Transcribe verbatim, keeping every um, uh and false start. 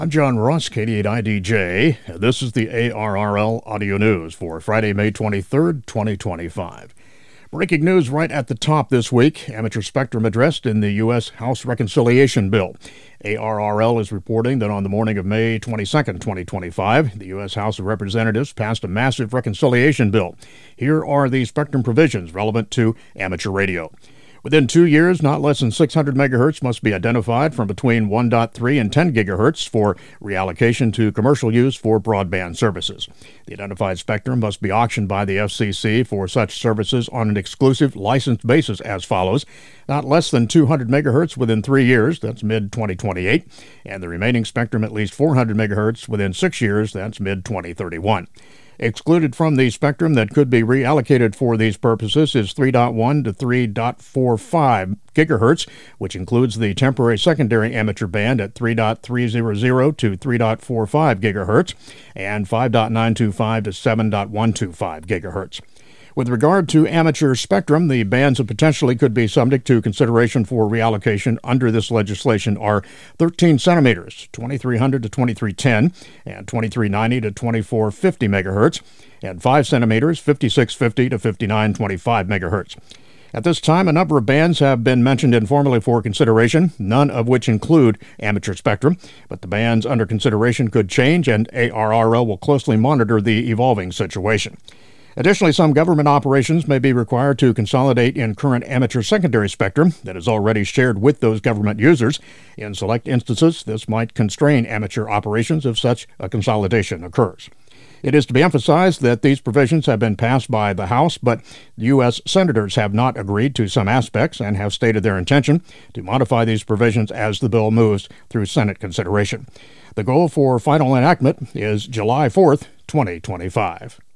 I'm John Ross, K D eight I D J. This is the A R R L Audio News for Friday, May twenty-third, twenty twenty-five. Breaking news right at the top this week. Amateur spectrum addressed in the U S House Reconciliation Bill. A R R L is reporting that on the morning of May twenty-second, twenty twenty-five, the U S House of Representatives passed a massive reconciliation bill. Here are the spectrum provisions relevant to amateur radio. Within two years, not less than six hundred megahertz must be identified from between one point three and ten gigahertz for reallocation to commercial use for broadband services. The identified spectrum must be auctioned by the F C C for such services on an exclusive licensed basis as follows: not less than two hundred megahertz within three years, that's mid twenty twenty-eight, and the remaining spectrum at least four hundred megahertz within six years, that's mid twenty thirty-one. Excluded from the spectrum that could be reallocated for these purposes is three point one to three point four five gigahertz, which includes the temporary secondary amateur band at three point three hundred to three point four five gigahertz and five point nine two five to seven point one two five gigahertz. With regard to amateur spectrum, the bands that potentially could be subject to consideration for reallocation under this legislation are thirteen centimeters, twenty-three hundred to twenty-three ten, and twenty-three ninety to twenty-four fifty megahertz, and five centimeters, fifty-six fifty to fifty-nine twenty-five megahertz. At this time, a number of bands have been mentioned informally for consideration, none of which include amateur spectrum, but the bands under consideration could change, and A R R L will closely monitor the evolving situation. Additionally, some government operations may be required to consolidate in current amateur secondary spectrum that is already shared with those government users. In select instances, this might constrain amateur operations if such a consolidation occurs. It is to be emphasized that these provisions have been passed by the House, but U S senators have not agreed to some aspects and have stated their intention to modify these provisions as the bill moves through Senate consideration. The goal for final enactment is July fourth, twenty twenty-five.